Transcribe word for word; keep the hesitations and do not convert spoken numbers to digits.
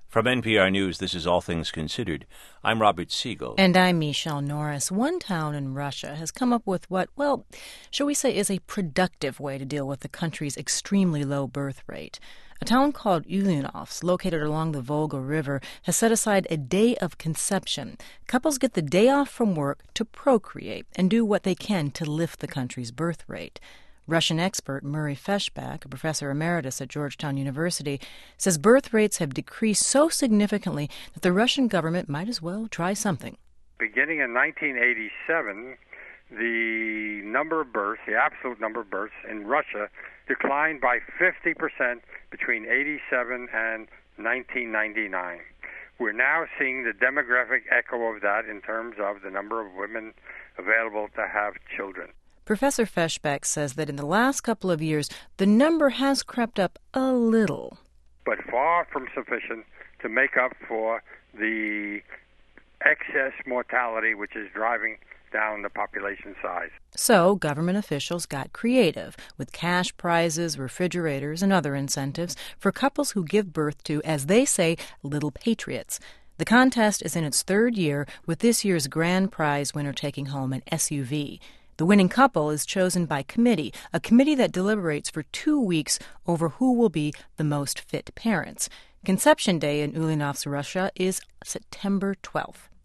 From N P R News, this is All Things Considered. I'm Robert Siegel. And I'm Michelle Norris. One town in Russia has come up with what, well, shall we say, is a productive way to deal with the country's extremely low birth rate. A town called Ulyanovsk, located along the Volga River, has set aside a day of conception. Couples get the day off from work to procreate and do what they can to lift the country's birth rate. Russian expert Murray Feshbach, a professor emeritus at Georgetown University, says birth rates have decreased so significantly that the Russian government might as well try something. Beginning in nineteen eighty-seven, the number of births, the absolute number of births in Russia declined by fifty percent between eighty-seven and nineteen ninety-nine. We're now seeing the demographic echo of that in terms of the number of women available to have children. Professor Feshbach says that in the last couple of years, the number has crept up a little. But far from sufficient to make up for the excess mortality which is driving down the population size. So government officials got creative with cash prizes, refrigerators, and other incentives for couples who give birth to, as they say, little patriots. The contest is in its third year, with this year's grand prize winner taking home an S U V. The winning couple is chosen by committee, a committee that deliberates for two weeks over who will be the most fit parents. Conception Day in Ulyanovsk, Russia, is September twelfth.